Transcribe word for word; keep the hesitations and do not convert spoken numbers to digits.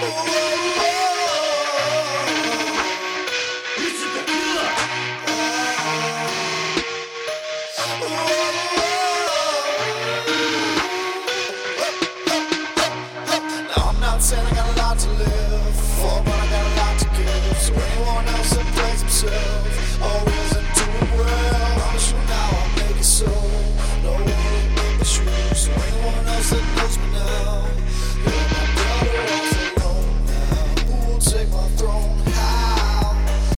Saying I got a lot to live for, but I got a lot to give. So anyone else that plays himself